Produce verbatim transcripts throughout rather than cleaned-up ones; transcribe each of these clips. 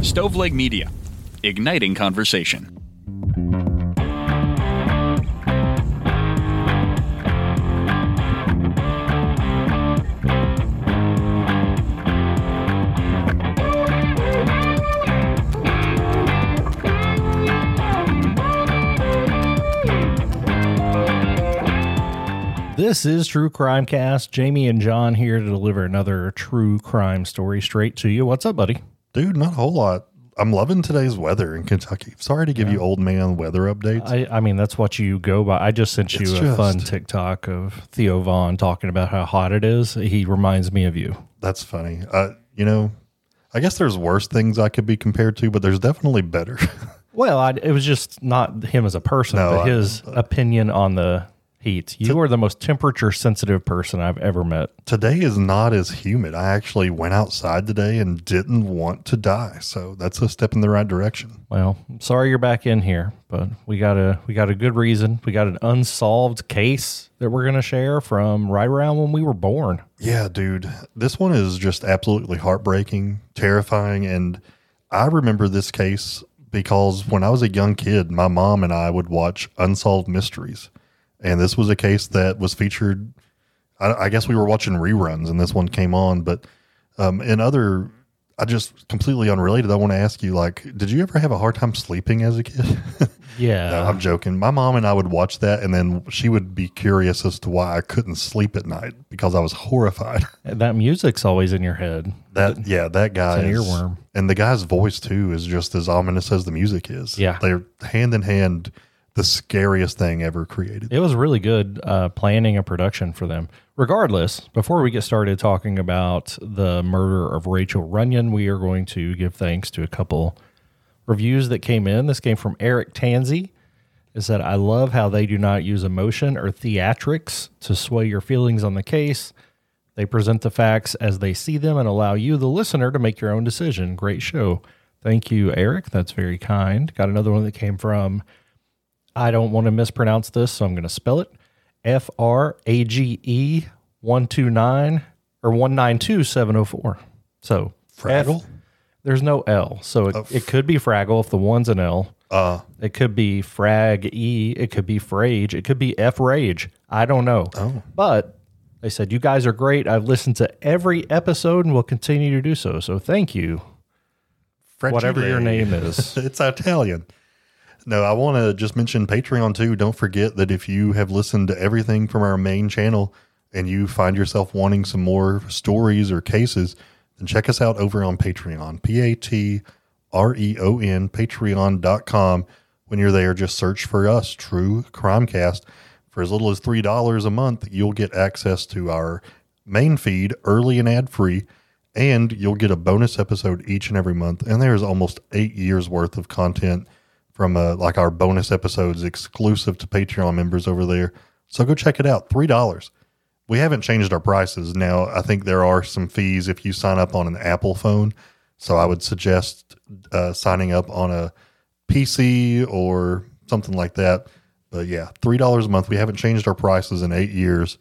Stoveleg Media, igniting conversation. This is True Crime Cast. Jamie and John here to deliver another true crime story straight to you. What's up, buddy? Dude, not a whole lot. I'm loving today's weather in Kentucky. Sorry to give yeah. you old man weather updates. I, I mean, that's what you go by. I just sent you it's a just, fun TikTok of Theo Vaughn talking about how hot it is. He reminds me of you. That's funny. Uh, you know, I guess there's worse things I could be compared to, but there's definitely better. Well, I, it was just not him as a person, no, but his I, uh, opinion on the heat. You are the most temperature sensitive person I've ever met. Today is not as humid. I actually went outside today and didn't want to die. So that's a step in the right direction. Well, I'm sorry you're back in here, but we got a we got a good reason. We got an unsolved case that we're going to share from right around when we were born. Yeah, dude. This one is just absolutely heartbreaking, terrifying, and I remember this case because when I was a young kid, my mom and I would watch Unsolved Mysteries. And this was a case that was featured, I, I guess we were watching reruns and this one came on, but um, in other, I just completely unrelated, I want to ask you, like, did you ever have a hard time sleeping as a kid? Yeah. No, I'm joking. My mom and I would watch that and then she would be curious as to why I couldn't sleep at night because I was horrified. That music's always in your head. That Yeah, that guy it's is, an earworm. And the guy's voice too is just as ominous as the music is. Yeah. They're hand in hand. The scariest thing ever created. It was really good uh, planning and production for them. Regardless, before we get started talking about the murder of Rachel Runyon, we are going to give thanks to a couple reviews that came in. This came from Eric Tansey. It said, I love how they do not use emotion or theatrics to sway your feelings on the case. They present the facts as they see them and allow you, the listener, to make your own decision. Great show. Thank you, Eric. That's very kind. Got another one that came from... I don't want to mispronounce this, so I'm going to spell it. F R A G E one two nine or one nine two seven oh four. So Fraggle? F, there's no L. So it, oh. it could be Fraggle if the one's an L. Uh, it could be Frag E. It could be Frage. It could be F Rage. I don't know. Oh. But they said, you guys are great. I've listened to every episode and will continue to do so. So thank you. Fragile. Whatever your name is. It's Italian. No, I want to just mention Patreon too. Don't forget that if you have listened to everything from our main channel and you find yourself wanting some more stories or cases, then check us out over on Patreon, P A T R E O N, patreon dot com. When you're there, just search for us, True Crime Cast. For as little as three dollars a month, you'll get access to our main feed early and ad-free, and you'll get a bonus episode each and every month. And there's almost eight years worth of content from uh, like our bonus episodes exclusive to Patreon members over there. So go check it out. three dollars. We haven't changed our prices. Now, I think there are some fees if you sign up on an Apple phone. So I would suggest uh, signing up on a P C or something like that. But yeah, three dollars a month. We haven't changed our prices in eight years.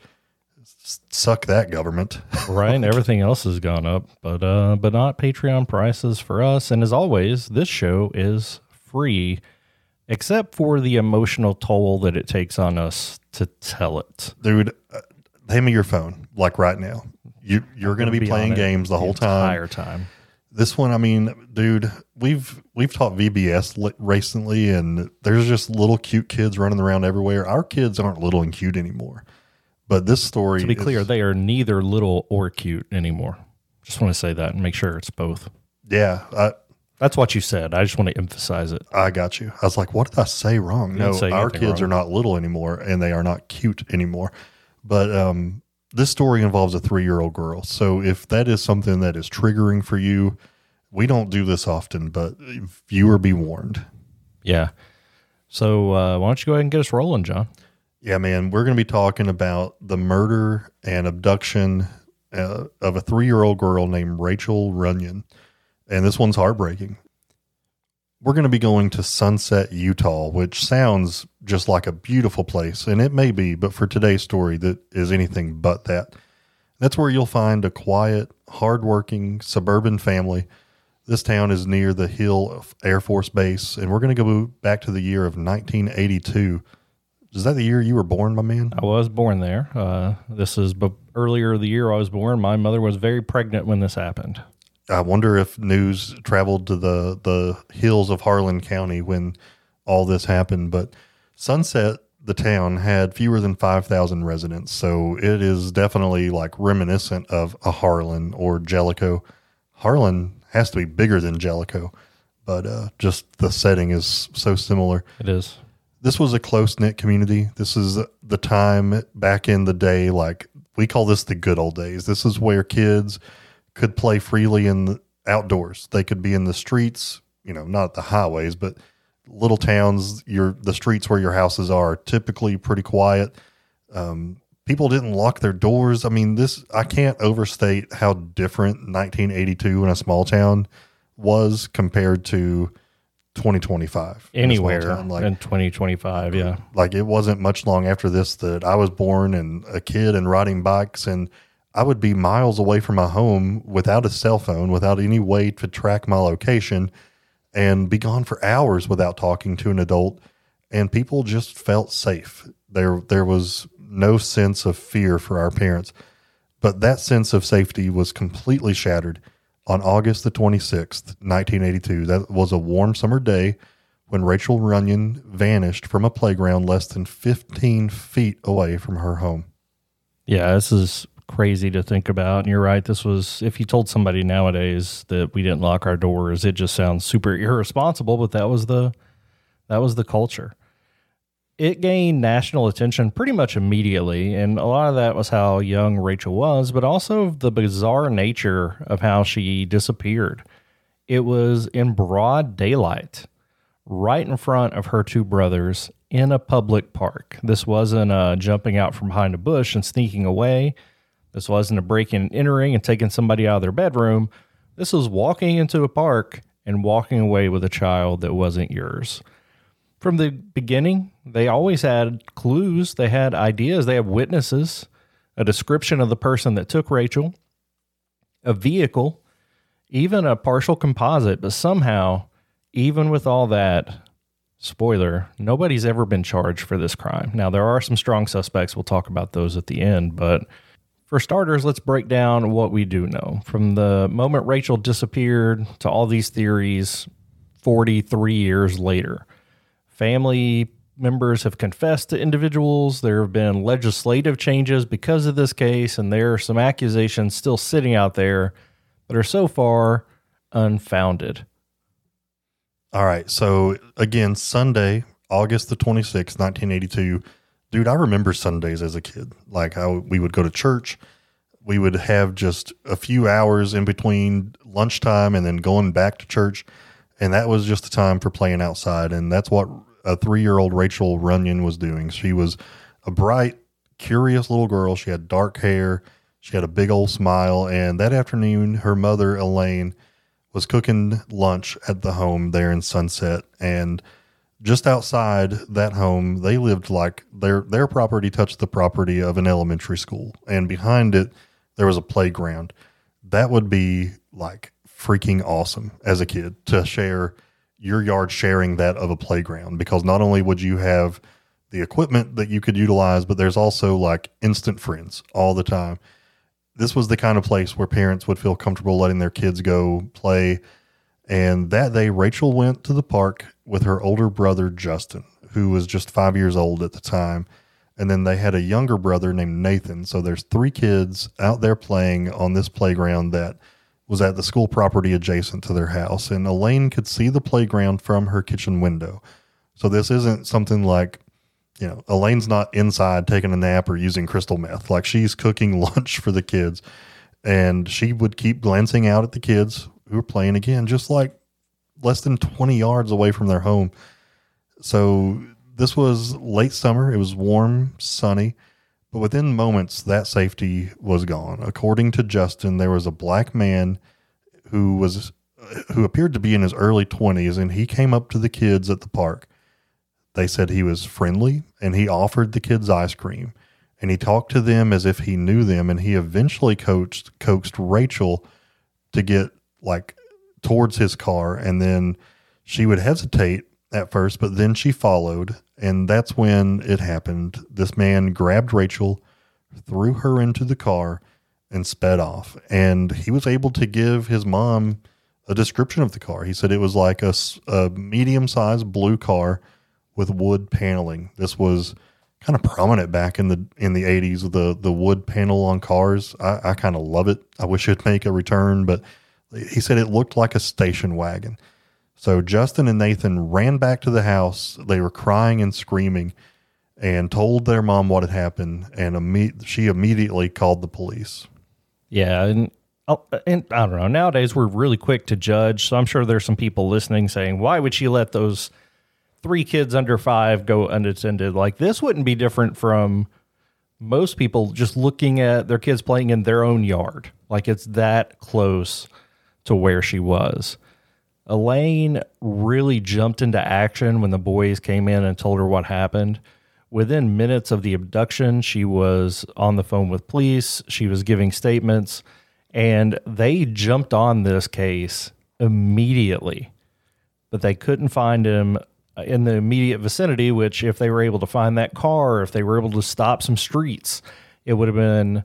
Suck that, government. Right. Everything else has gone up, but uh, but not Patreon prices for us. And as always, this show is free, except for the emotional toll that it takes on us to tell it. Dude, uh, hand me your phone, like right now. You, you're going to be, be playing games the, the whole time. entire time. This one, I mean, dude, we've we've taught V B S recently, and there's just little cute kids running around everywhere. Our kids aren't little and cute anymore. But this story... To be is, clear, they are neither little or cute anymore. Just want to say that and make sure it's both. Yeah, I... That's what you said. I just want to emphasize it. I got you. I was like, what did I say wrong? You no, say our kids wrong. are not little anymore, and they are not cute anymore. But um, this story involves a three-year-old girl. So if that is something that is triggering for you, we don't do this often, but viewer be warned. Yeah. So uh, why don't you go ahead and get us rolling, John? Yeah, man. We're going to be talking about the murder and abduction uh, of a three-year-old girl named Rachel Runyon. And this one's heartbreaking. We're going to be going to Sunset, Utah, which sounds just like a beautiful place, and it may be, but for today's story, that is anything but that. That's where you'll find a quiet, hardworking suburban family This town is near the Hill Air Force Base, and we're going to go back to the year of nineteen eighty-two. Is that the year you were born, my man? I was born there. Uh, this is b- earlier the year I was born. My mother was very pregnant when this happened. I wonder if news traveled to the, the hills of Harlan County when all this happened. But Sunset, the town, had fewer than five thousand residents, so it is definitely like reminiscent of a Harlan or Jellicoe. Harlan has to be bigger than Jellicoe, but uh, just the setting is so similar. It is. This was a close-knit community. This is the time back in the day, like we call this the good old days. This is where kids could play freely in the outdoors. They could be in the streets, you know, not the highways, but little towns, your the streets where your houses are typically pretty quiet. Um, people didn't lock their doors. I mean, this, I can't overstate how different nineteen eighty-two in a small town was compared to twenty twenty-five. Anywhere in, like, in twenty twenty-five, yeah. Like it wasn't much long after this that I was born and a kid and riding bikes, and I would be miles away from my home without a cell phone, without any way to track my location, and be gone for hours without talking to an adult. And people just felt safe. There, there was no sense of fear for our parents, but that sense of safety was completely shattered on August the twenty-sixth, nineteen eighty-two. That was a warm summer day when Rachel Runyon vanished from a playground less than fifteen feet away from her home. Yeah, this is crazy to think about. And you're right. This was, if you told somebody nowadays that we didn't lock our doors, it just sounds super irresponsible, but that was the, that was the culture. It gained national attention pretty much immediately, and a lot of that was how young Rachel was, but also the bizarre nature of how she disappeared. It was in broad daylight, right in front of her two brothers in a public park. This wasn't uh, jumping out from behind a bush and sneaking away. This wasn't a breaking and entering and taking somebody out of their bedroom. This was walking into a park and walking away with a child that wasn't yours. From the beginning, they always had clues. They had ideas. They had witnesses, a description of the person that took Rachel, a vehicle, even a partial composite. But somehow, even with all that, spoiler, nobody's ever been charged for this crime. Now, there are some strong suspects. We'll talk about those at the end. But for starters, let's break down what we do know. From the moment Rachel disappeared to all these theories forty-three years later. Family members have confessed to individuals. There have been legislative changes because of this case, and there are some accusations still sitting out there that are so far unfounded. All right. So again, Sunday, August the twenty-sixth, nineteen eighty-two. Dude, I remember Sundays as a kid. Like how we would go to church. We would have just a few hours in between lunchtime and then going back to church. And that was just the time for playing outside. And that's what a three-year-old Rachel Runyon was doing. She was a bright, curious little girl. She had dark hair. She had a big old smile. And that afternoon, her mother, Elaine, was cooking lunch at the home there in Sunset. And just outside that home, they lived like their, their property touched the property of an elementary school. And behind it, there was a playground. That would be like freaking awesome as a kid to share your yard, sharing that of a playground, because not only would you have the equipment that you could utilize, but there's also like instant friends all the time. This was the kind of place where parents would feel comfortable letting their kids go play. And that day, Rachel went to the park with her older brother, Justin, who was just five years old at the time. And then they had a younger brother named Nathan. So there's three kids out there playing on this playground that was at the school property adjacent to their house. And Elaine could see the playground from her kitchen window. So this isn't something like, you know, Elaine's not inside taking a nap or using crystal meth. Like she's cooking lunch for the kids. And she would keep glancing out at the kids who were playing again, just like less than twenty yards away from their home. So this was late summer. It was warm, sunny. But within moments, that safety was gone. According to Justin, there was a black man who was who appeared to be in his early twenties, and he came up to the kids at the park. They said he was friendly, and he offered the kids ice cream, and he talked to them as if he knew them, and he eventually coached, coaxed Rachel to get like towards his car, and then she would hesitate at first, but then she followed, and that's when it happened. This man grabbed Rachel, threw her into the car, and sped off. And he was able to give his mom a description of the car. He said it was like a, a medium-sized blue car with wood paneling. This was kind of prominent back in the in the eighties, the the wood panel on cars. I, I kind of love it. I wish it'd make a return, but he said it looked like a station wagon. So Justin and Nathan ran back to the house. They were crying and screaming and told their mom what had happened, and imme- she immediately called the police. Yeah, and, and I don't know. Nowadays, we're really quick to judge, so I'm sure there's some people listening saying, why would she let those three kids under five go unattended? Like, this wouldn't be different from most people just looking at their kids playing in their own yard. Like, it's that close to where she was. Elaine really jumped into action when the boys came in and told her what happened. Within minutes of the abduction, she was on the phone with police. She was giving statements, and they jumped on this case immediately. But they couldn't find him in the immediate vicinity, which if they were able to find that car, if they were able to stop some streets, it would have been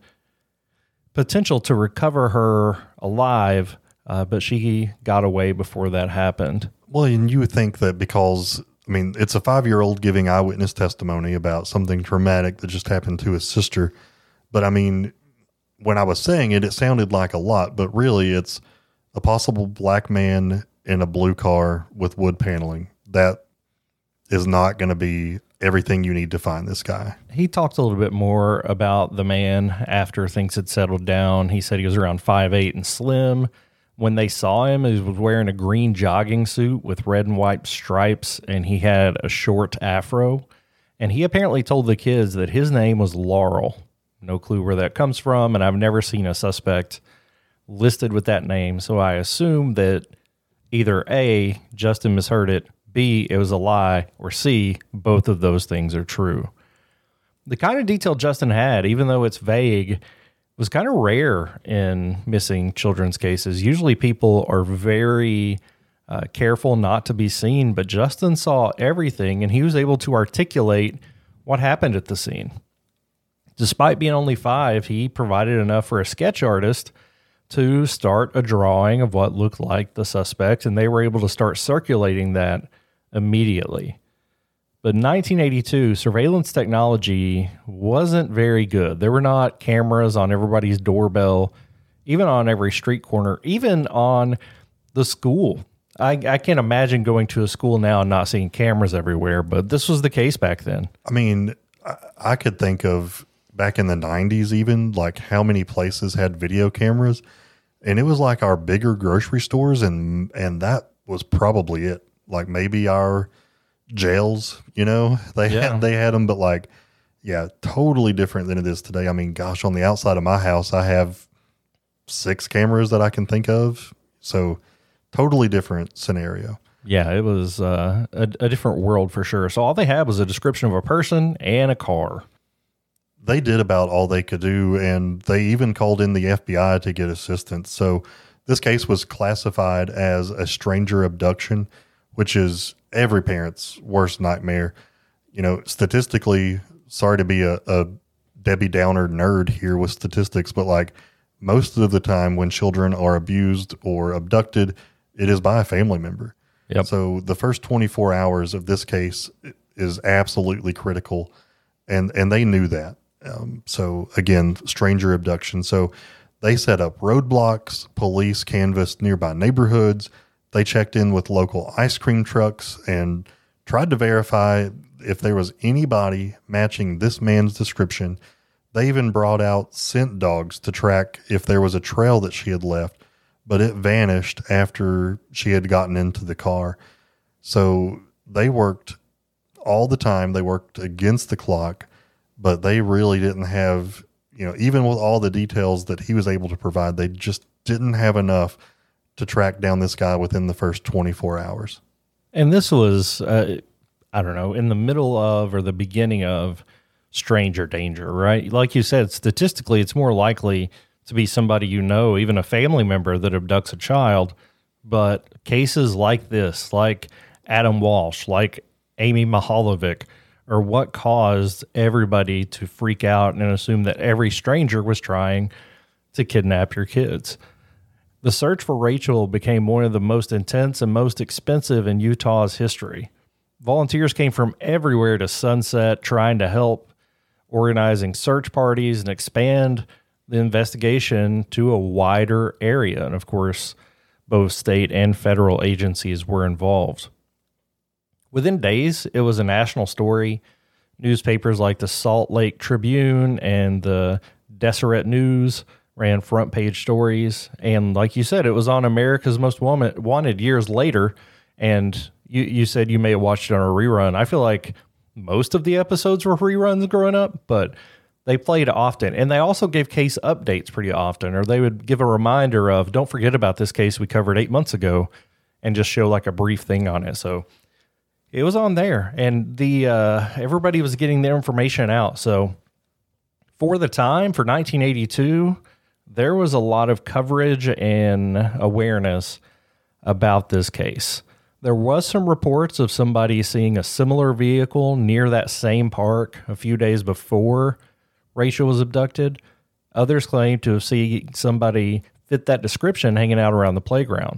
potential to recover her alive. Uh, but she got away before that happened. Well, and you would think that because, I mean, it's a five-year-old giving eyewitness testimony about something traumatic that just happened to his sister. But, I mean, when I was saying it, it sounded like a lot, but really it's a possible black man in a blue car with wood paneling. That is not going to be everything you need to find this guy. He talked a little bit more about the man after things had settled down. He said he was around five eight and slim. When they saw him, he was wearing a green jogging suit with red and white stripes, and he had a short afro. And he apparently told the kids that his name was Laurel. No clue where that comes from, and I've never seen a suspect listed with that name. So I assume that either A, Justin misheard it, B, it was a lie, or C, both of those things are true. The kind of detail Justin had, even though it's vague, was kind of rare in missing children's cases. Usually people are very uh, careful not to be seen, but Justin saw everything, and he was able to articulate what happened at the scene. Despite being only five, he provided enough for a sketch artist to start a drawing of what looked like the suspect, and they were able to start circulating that immediately. But in nineteen eighty-two, surveillance technology wasn't very good. There were not cameras on everybody's doorbell, even on every street corner, even on the school. I, I can't imagine going to a school now and not seeing cameras everywhere, but this was the case back then. I mean, I, I could think of back in the nineties even, like how many places had video cameras, and it was like our bigger grocery stores, and and that was probably it. Like maybe our jails, you know, they yeah. had they had them, but like, yeah, totally different than it is today. I mean, gosh, on the outside of my house, I have six cameras that I can think of, so totally different scenario. Yeah, it was uh, a, a different world for sure. So all they had was a description of a person and a car. They did about all they could do, and they even called in the F B I to get assistance. So this case was classified as a stranger abduction, which is every parent's worst nightmare. You know, statistically, sorry to be a, a Debbie Downer nerd here with statistics, but like most of the time when children are abused or abducted, it is by a family member. Yep. So the first twenty-four hours of this case is absolutely critical, and, and they knew that. Um, so again, stranger abduction. So they set up roadblocks, police canvassed nearby neighborhoods. They checked in with local ice cream trucks and tried to verify if there was anybody matching this man's description. They even brought out scent dogs to track if there was a trail that she had left, but it vanished after she had gotten into the car. So they worked all the time. They worked against the clock, but they really didn't have, you know, even with all the details that he was able to provide, they just didn't have enough to track down this guy within the first twenty-four hours. And this was, uh, I don't know, in the middle of or the beginning of stranger danger, right? Like you said, statistically, it's more likely to be somebody you know, even a family member that abducts a child, but cases like this, like Adam Walsh, like Amy Mahalovic, are what caused everybody to freak out and assume that every stranger was trying to kidnap your kids. The search for Rachel became one of the most intense and most expensive in Utah's history. Volunteers came from everywhere to Sunset trying to help, organizing search parties and expand the investigation to a wider area. And of course, both state and federal agencies were involved. Within days, it was a national story. Newspapers like the Salt Lake Tribune and the Deseret News ran front page stories. And like you said, it was on America's Most Wanted years later. And you, you said you may have watched it on a rerun. I feel like most of the episodes were reruns growing up, but they played often. And they also gave case updates pretty often, or they would give a reminder of, don't forget about this case we covered eight months ago, and just show like a brief thing on it. So it was on there, and the uh, everybody was getting their information out. So for the time, for nineteen eighty-two, there was a lot of coverage and awareness about this case. There was some reports of somebody seeing a similar vehicle near that same park a few days before Rachel was abducted. Others claimed to have seen somebody fit that description hanging out around the playground.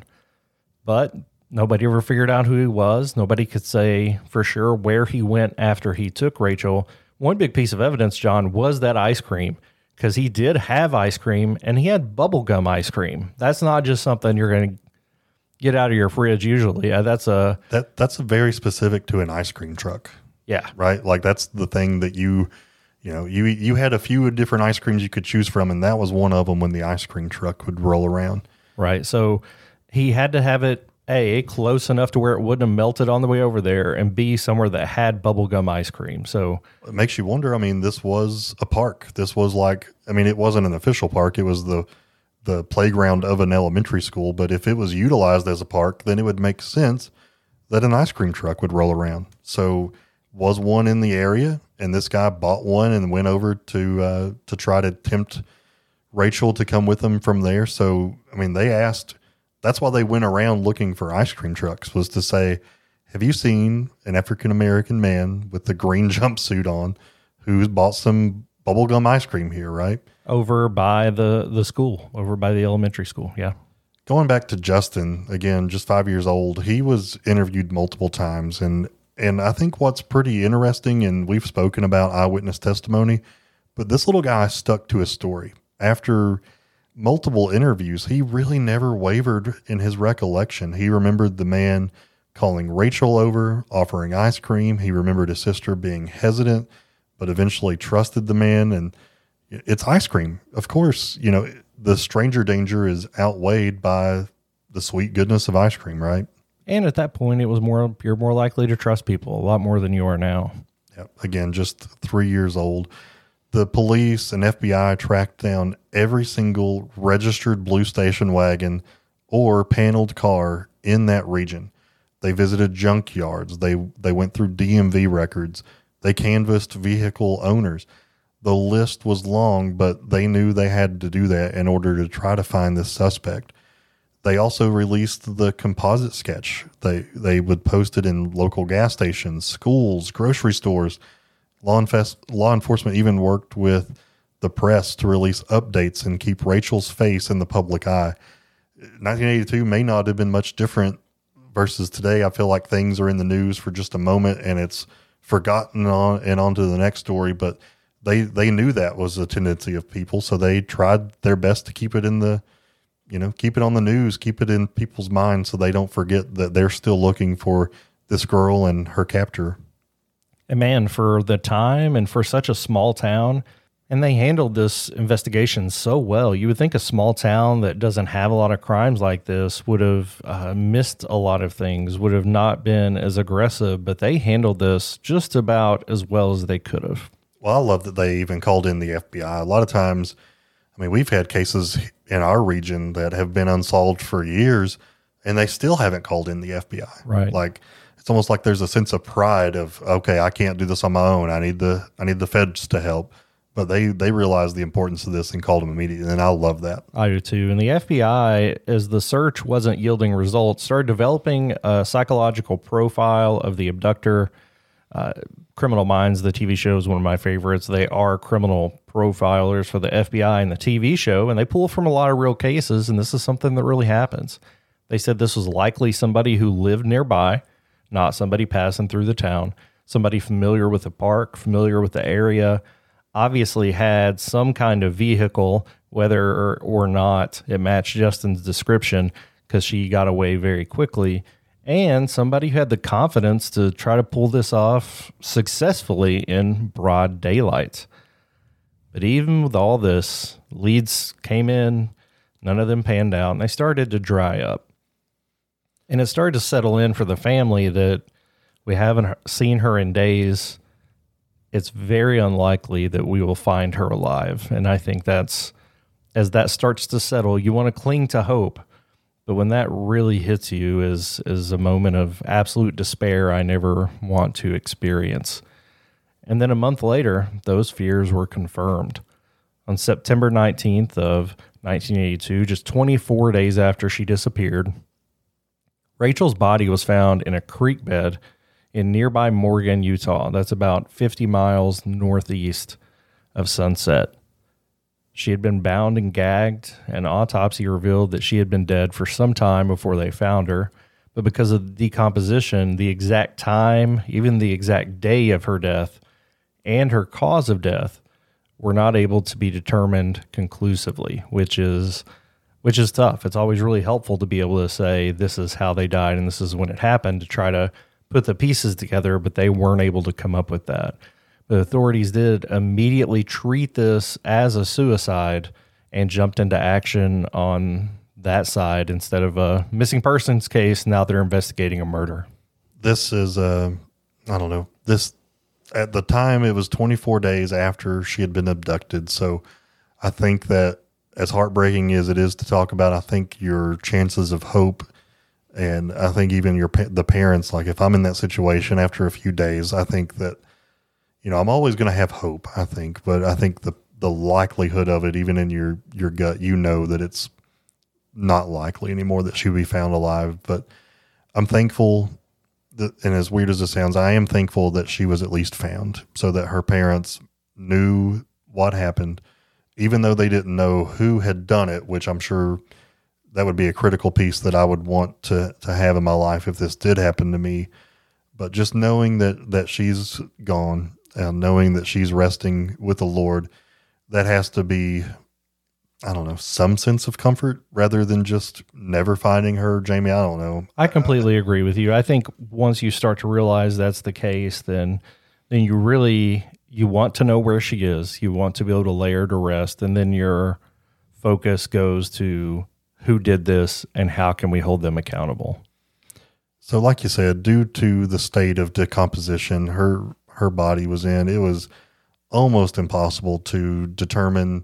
But nobody ever figured out who he was. Nobody could say for sure where he went after he took Rachel. One big piece of evidence, John, was that ice cream, because he did have ice cream, and he had bubblegum ice cream. That's not just something you're going to get out of your fridge usually. Uh, that's a that that's very specific to an ice cream truck. Yeah. Right? Like that's the thing that you, you know, you you had a few different ice creams you could choose from, and that was one of them when the ice cream truck would roll around. Right. So he had to have it, A, close enough to where it wouldn't have melted on the way over there, and B, somewhere that had bubblegum ice cream. So it makes you wonder. I mean, this was a park. This was like, I mean, it wasn't an official park. It was the the playground of an elementary school. But if it was utilized as a park, then it would make sense that an ice cream truck would roll around. So was one in the area, and this guy bought one and went over to uh, to try to tempt Rachel to come with them from there. So, I mean, they asked, that's why they went around looking for ice cream trucks, was to say, have you seen an African-American man with the green jumpsuit on who's bought some bubblegum ice cream here, right? over by the, the school, over by the elementary school. Yeah. Going back to Justin, again, just five years old, he was interviewed multiple times. And, and I think what's pretty interesting, and we've spoken about eyewitness testimony, but this little guy stuck to his story. After multiple interviews, he really never wavered in his recollection. He remembered the man calling Rachel over, offering ice cream. He remembered his sister being hesitant, but eventually trusted the man. And it's ice cream. Of course, you know, the stranger danger is outweighed by the sweet goodness of ice cream, right? And at that point, it was more, you're more likely to trust people a lot more than you are now. Yep. Again, just three years old. The police and F B I tracked down every single registered blue station wagon or paneled car in that region. They visited junkyards. They, they went through D M V records. They canvassed vehicle owners. The list was long, but they knew they had to do that in order to try to find this suspect. They also released the composite sketch. They they would post it in local gas stations, schools, grocery stores. Law, infest, law enforcement even worked with the press to release updates and keep Rachel's face in the public eye. nineteen eighty-two may not have been much different versus today. I feel like things are in the news for just a moment and it's forgotten on and on to the next story, but they, they knew that was a tendency of people. So they tried their best to keep it in the, you know, keep it on the news, keep it in people's minds so they don't forget that they're still looking for this girl and her captor. And man, for the time and for such a small town, and they handled this investigation so well. You would think a small town that doesn't have a lot of crimes like this would have uh, missed a lot of things, would have not been as aggressive, but they handled this just about as well as they could have. Well, I love that they even called in the F B I. A lot of times, I mean, we've had cases in our region that have been unsolved for years, and they still haven't called in the F B I. Right. Like, it's almost like there's a sense of pride of, okay, I can't do this on my own. I need the I need the feds to help. But they, they realized the importance of this and called him immediately, and I love that. I do too. And the F B I, as the search wasn't yielding results, started developing a psychological profile of the abductor. Uh, Criminal Minds, the T V show, is one of my favorites. They are criminal profilers for the F B I and the T V show, and they pull from a lot of real cases, and this is something that really happens. They said this was likely somebody who lived nearby, not somebody passing through the town, somebody familiar with the park, familiar with the area, obviously had some kind of vehicle, whether or, or not it matched Justin's description, because she got away very quickly, and somebody who had the confidence to try to pull this off successfully in broad daylight. But even with all this, leads came in, none of them panned out, and they started to dry up. And it started to settle in for the family that we haven't seen her in days. It's very unlikely that we will find her alive. And I think that's, as that starts to settle, you want to cling to hope. But when that really hits you is, is a moment of absolute despair I never want to experience. And then a month later, those fears were confirmed. On September nineteenth of nineteen eighty-two, just twenty-four days after she disappeared, Rachel's body was found in a creek bed in nearby Morgan, Utah. That's about fifty miles northeast of Sunset. She had been bound and gagged. An autopsy revealed that she had been dead for some time before they found her. But because of the decomposition, the exact time, even the exact day of her death, and her cause of death were not able to be determined conclusively, which is which is tough. It's always really helpful to be able to say this is how they died and this is when it happened, to try to put the pieces together, but they weren't able to come up with that. The authorities did immediately treat this as a suicide and jumped into action on that side instead of a missing persons case. Now they're investigating a murder. This is, uh, I don't know, this, at the time it was twenty-four days after she had been abducted. So I think that, as heartbreaking as it is to talk about, I think your chances of hope, and I think even your the parents, like if I'm in that situation after a few days, I think that, you know, I'm always going to have hope, I think, but I think the, the likelihood of it, even in your, your gut, you know that it's not likely anymore that she'll be found alive. But I'm thankful that, and as weird as it sounds, I am thankful that she was at least found so that her parents knew what happened, even though they didn't know who had done it, which I'm sure that would be a critical piece that I would want to, to have in my life if this did happen to me. But just knowing that, that she's gone and knowing that she's resting with the Lord, that has to be, I don't know, some sense of comfort rather than just never finding her. Jamie, I don't know. I completely agree with you. I think once you start to realize that's the case, then then you really, you want to know where she is. You want to be able to lay her to rest. And then your focus goes to who did this and how can we hold them accountable. So like you said, due to the state of decomposition her her body was in, it was almost impossible to determine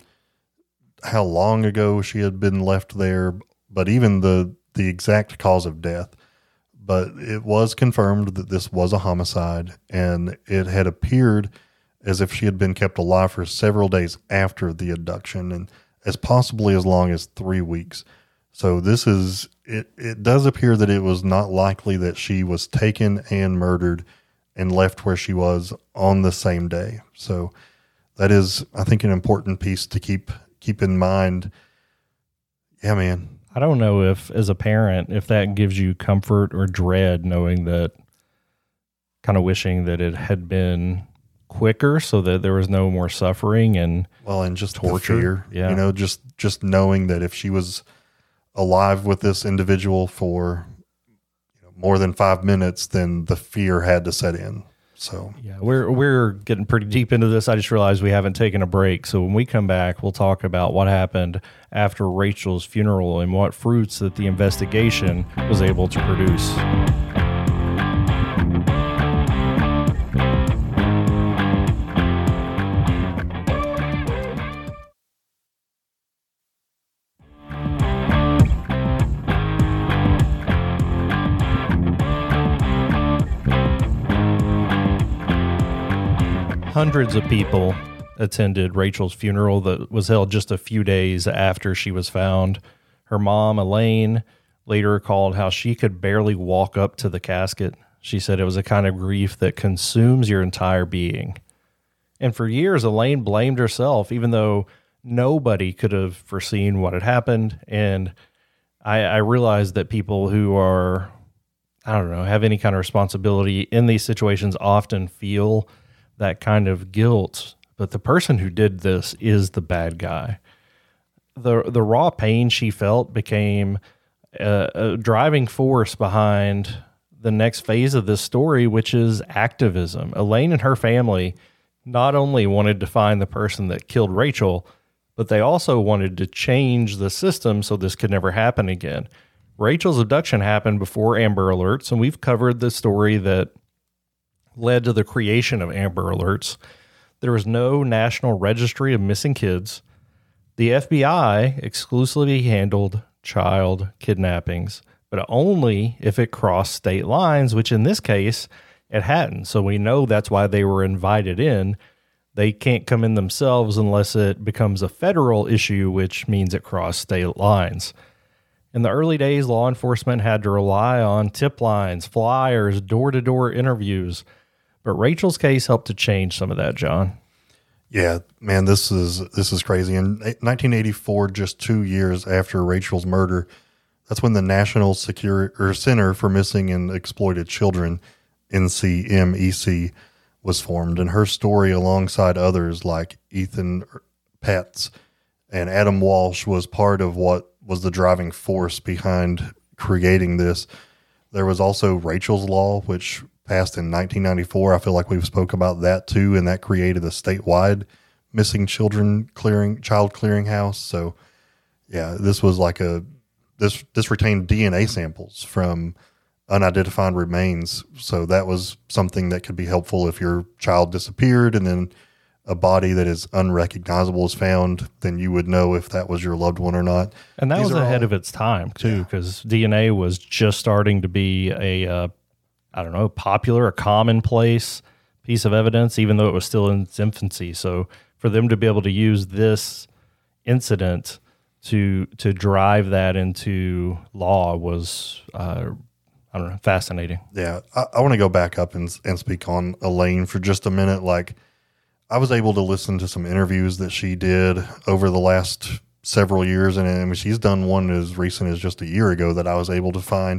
how long ago she had been left there, but even the, the exact cause of death. But it was confirmed that this was a homicide, and it had appeared as if she had been kept alive for several days after the abduction, and as possibly as long as three weeks. So this is, it, it does appear that it was not likely that she was taken and murdered and left where she was on the same day. So that is, I think, an important piece to keep keep in mind. Yeah, man. I don't know if, as a parent, if that gives you comfort or dread, knowing that, kind of wishing that it had been quicker so that there was no more suffering and well, and just torture. The fear, yeah. You know, just just knowing that if she was alive with this individual for you know, more than five minutes, then the fear had to set in. So yeah, we're we're getting pretty deep into this. I just realized we haven't taken a break. So when we come back, we'll talk about what happened after Rachel's funeral and what fruits that the investigation was able to produce. Hundreds of people attended Rachel's funeral that was held just a few days after she was found. Her mom, Elaine, later recalled how she could barely walk up to the casket. She said it was a kind of grief that consumes your entire being. And for years, Elaine blamed herself, even though nobody could have foreseen what had happened. And I, I realized that people who are, I don't know, have any kind of responsibility in these situations often feel that kind of guilt. But the person who did this is the bad guy. The, the raw pain she felt became a, a driving force behind the next phase of this story, which is activism. Elaine and her family not only wanted to find the person that killed Rachel, but they also wanted to change the system so this could never happen again. Rachel's abduction happened before Amber Alerts, and we've covered the story that led to the creation of Amber Alerts. There was no national registry of missing kids. The F B I exclusively handled child kidnappings, but only if it crossed state lines, which in this case, it hadn't. So we know that's why they were invited in. They can't come in themselves unless it becomes a federal issue, which means it crossed state lines. In the early days, law enforcement had to rely on tip lines, flyers, door-to-door interviews. But Rachel's case helped to change some of that, John. Yeah, man, this is this is crazy. In nineteen eighty-four, just two years after Rachel's murder, that's when the National Security or Center for Missing and Exploited Children, N C M E C, was formed. And her story, alongside others like Ethan Petz and Adam Walsh, was part of what was the driving force behind creating this. There was also Rachel's Law, which passed in nineteen ninety-four. I feel like we've spoke about that too, and that created a statewide missing children clearing child clearinghouse. So yeah, this was like a this this retained D N A samples from unidentified remains. So that was something that could be helpful if your child disappeared and then a body that is unrecognizable is found, then you would know if that was your loved one or not. And that These was ahead all, of its time too, because yeah. D N A was just starting to be a, uh, I don't know, popular, a commonplace piece of evidence, even though it was still in its infancy. So for them to be able to use this incident to to drive that into law was, uh, I don't know, fascinating. Yeah, I, I want to go back up and and speak on Elaine for just a minute. Like, I was able to listen to some interviews that she did over the last several years, and I mean, she's done one as recent as just a year ago that I was able to find.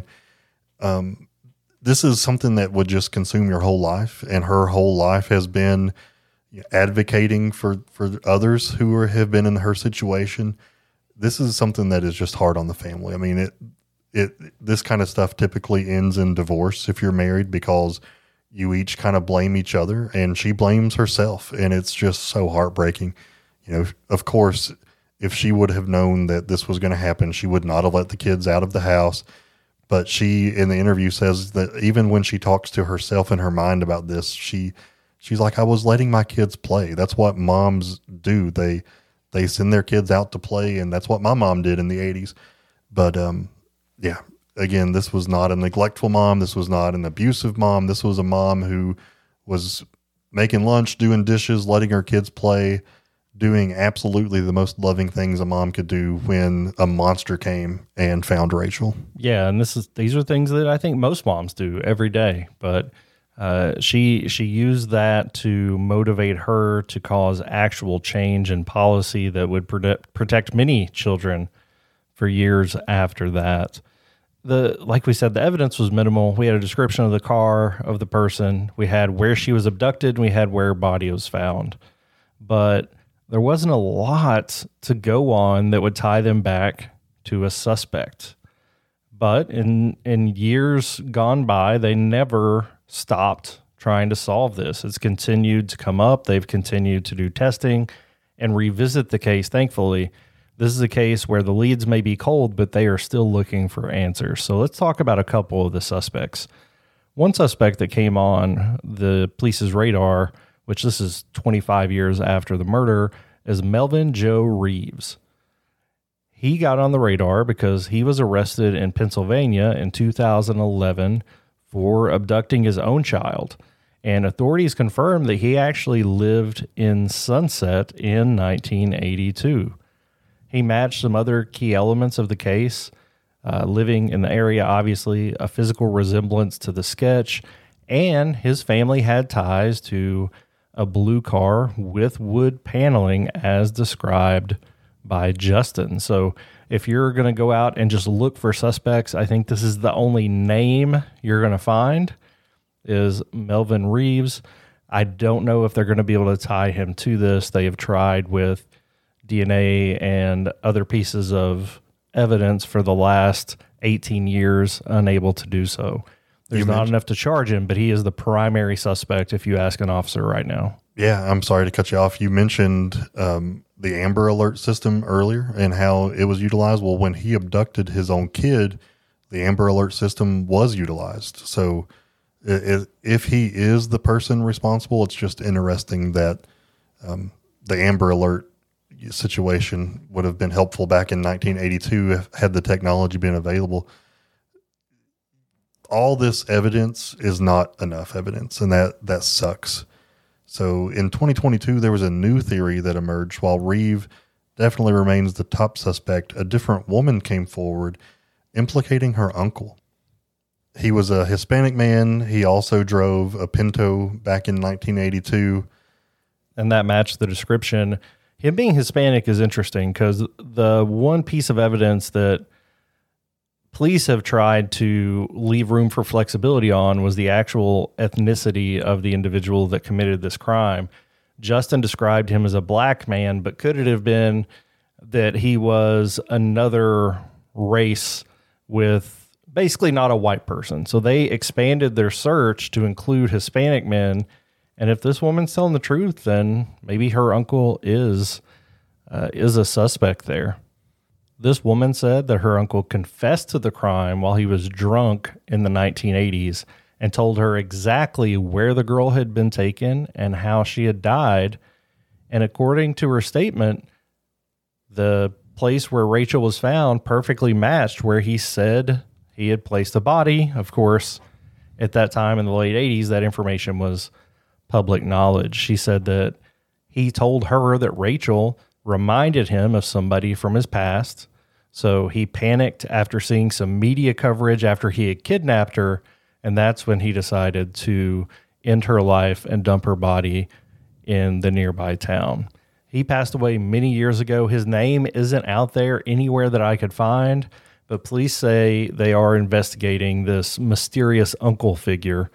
Um, this is something that would just consume your whole life, and her whole life has been advocating for, for others who are, have been in her situation. This is something that is just hard on the family. I mean, it it this kind of stuff typically ends in divorce if you're married, because you each kind of blame each other, and she blames herself, and it's just so heartbreaking. You know, of course, if she would have known that this was going to happen, she would not have let the kids out of the house. But she, in the interview, says that even when she talks to herself in her mind about this, she she's like, I was letting my kids play. That's what moms do. They they send their kids out to play, and that's what my mom did in the eighties. But um, yeah. Again, this was not a neglectful mom. This was not an abusive mom. This was a mom who was making lunch, doing dishes, letting her kids play, doing absolutely the most loving things a mom could do when a monster came and found Rachel. Yeah, and this is these are things that I think most moms do every day. But uh, she she used that to motivate her to cause actual change in policy that would protect protect many children for years after that. The like we said, the evidence was minimal. We had a description of the car, of the person. We had where she was abducted, and we had where her body was found. But there wasn't a lot to go on that would tie them back to a suspect. But in in years gone by, they never stopped trying to solve this. It's continued to come up. They've continued to do testing and revisit the case, thankfully. This is a case where the leads may be cold, but they are still looking for answers. So let's talk about a couple of the suspects. One suspect that came on the police's radar, which this is twenty-five years after the murder, is Melvin Joe Reeves. He got on the radar because he was arrested in Pennsylvania in two thousand eleven for abducting his own child. and authorities confirmed that he actually lived in Sunset in nineteen eighty-two. He matched some other key elements of the case, uh, living in the area, obviously, a physical resemblance to the sketch, and his family had ties to a blue car with wood paneling as described by Justin. So if you're going to go out and just look for suspects, I think this is the only name you're going to find is Melvin Reeves. I don't know if they're going to be able to tie him to this. They have tried with D N A and other pieces of evidence for the last eighteen years, unable to do so. There's not enough to charge him, but he is the primary suspect if you ask an officer right now. Yeah, I'm sorry to cut you off. You mentioned um, the Amber Alert system earlier and how it was utilized. Well, when he abducted his own kid, the Amber Alert system was utilized. So it, if he is the person responsible, it's just interesting that um, the Amber Alert situation would have been helpful back in nineteen eighty-two if, had the technology been available. All this evidence is not enough evidence, and that, that sucks. So in twenty twenty-two, there was a new theory that emerged. While Reeve definitely remains the top suspect, a different woman came forward implicating her uncle. He was a Hispanic man. He also drove a Pinto back in nineteen eighty-two. And that matched the description. Him being Hispanic is interesting because the one piece of evidence that police have tried to leave room for flexibility on was the actual ethnicity of the individual that committed this crime. Justin described him as a black man, but could it have been that he was another race with basically not a white person? So they expanded their search to include Hispanic men. And if this woman's telling the truth, then maybe her uncle is uh, is a suspect there. This woman said that her uncle confessed to the crime while he was drunk in the nineteen eighties and told her exactly where the girl had been taken and how she had died. And according to her statement, the place where Rachel was found perfectly matched where he said he had placed the body. Of course, at that time in the late eighties, that information was public knowledge. She said that he told her that Rachel reminded him of somebody from his past. So he panicked after seeing some media coverage after he had kidnapped her. And that's when he decided to end her life and dump her body in the nearby town. He passed away many years ago. His name isn't out there anywhere that I could find, but police say they are investigating this mysterious uncle figure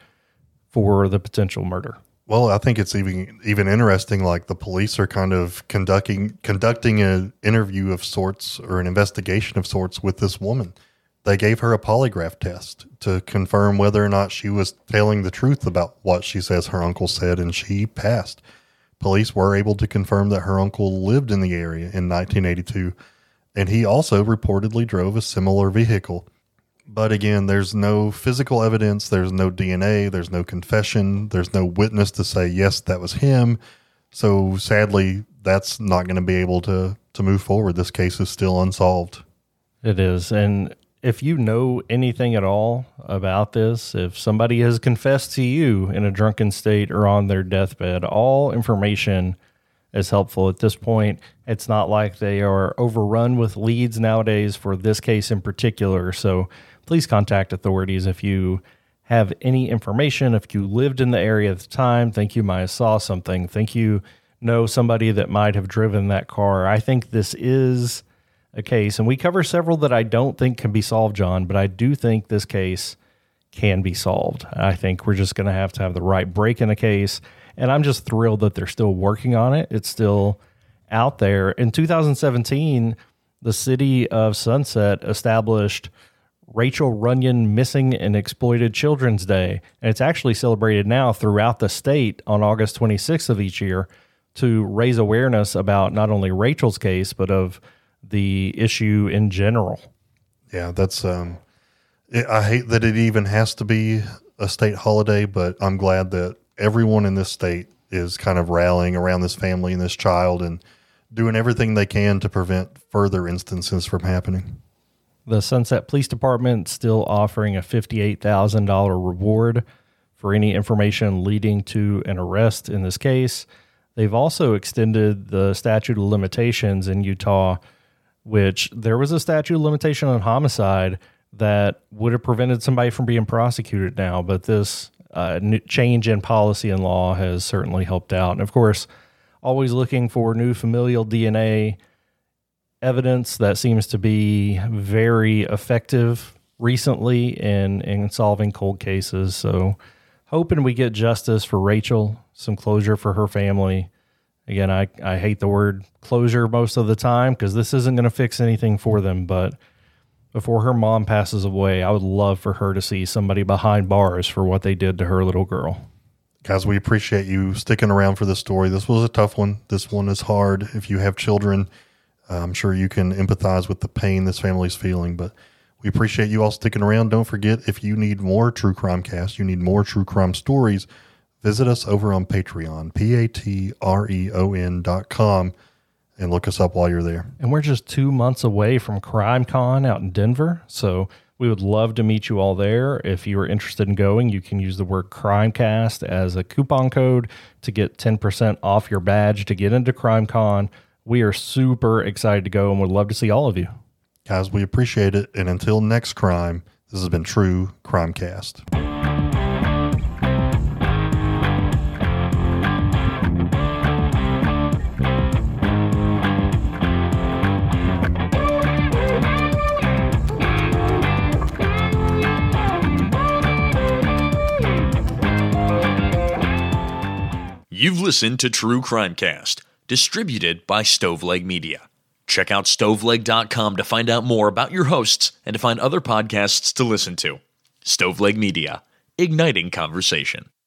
for the potential murder. Well, I think it's even even interesting, like the police are kind of conducting conducting an interview of sorts or an investigation of sorts with this woman. They gave her a polygraph test to confirm whether or not she was telling the truth about what she says her uncle said, and she passed. Police were able to confirm that her uncle lived in the area in nineteen eighty-two, and he also reportedly drove a similar vehicle. But again, there's no physical evidence, there's no D N A, there's no confession, there's no witness to say, yes, that was him. So sadly, that's not going to be able to, to move forward. This case is still unsolved. It is. And if you know anything at all about this, if somebody has confessed to you in a drunken state or on their deathbed, all information is helpful at this point. It's not like they are overrun with leads nowadays for this case in particular. So please contact authorities if you have any information. If you lived in the area at the time, think you might have saw something, think you know somebody that might have driven that car. I think this is a case, and we cover several that I don't think can be solved, John, but I do think this case can be solved. I think we're just going to have to have the right break in the case, and I'm just thrilled that they're still working on it. It's still out there. In two thousand seventeen, the city of Sunset established Rachel Runyon Missing and Exploited Children's Day, and it's actually celebrated now throughout the state on August twenty-sixth of each year to raise awareness about not only Rachel's case, but of the issue in general. Yeah, that's, um, it, I hate that it even has to be a state holiday, but I'm glad that everyone in this state is kind of rallying around this family and this child and doing everything they can to prevent further instances from happening. The Sunset Police Department still offering a fifty-eight thousand dollars reward for any information leading to an arrest in this case. They've also extended the statute of limitations in Utah, which there was a statute of limitation on homicide that would have prevented somebody from being prosecuted now, but this uh, new change in policy and law has certainly helped out. And of course, always looking for new familial D N A evidence that seems to be very effective recently in, in solving cold cases. So hoping we get justice for Rachel, some closure for her family. Again, I, I hate the word closure most of the time because this isn't going to fix anything for them. But before her mom passes away, I would love for her to see somebody behind bars for what they did to her little girl. Guys, we appreciate you sticking around for this story. This was a tough one. This one is hard. If you have children, I'm sure you can empathize with the pain this family's feeling, but we appreciate you all sticking around. Don't forget, if you need more True Crime Cast, you need more true crime stories, visit us over on Patreon, P A T R E O N dot com, and look us up while you're there. And we're just two months away from CrimeCon out in Denver, so we would love to meet you all there. If you are interested in going, you can use the word CrimeCast as a coupon code to get ten percent off your badge to get into CrimeCon. We are super excited to go and would love to see all of you. Guys, we appreciate it. And until next crime, this has been True Crime Cast. You've listened to True Crime Cast, distributed by Stoveleg Media. Check out stoveleg dot com to find out more about your hosts and to find other podcasts to listen to. Stoveleg Media, igniting conversation.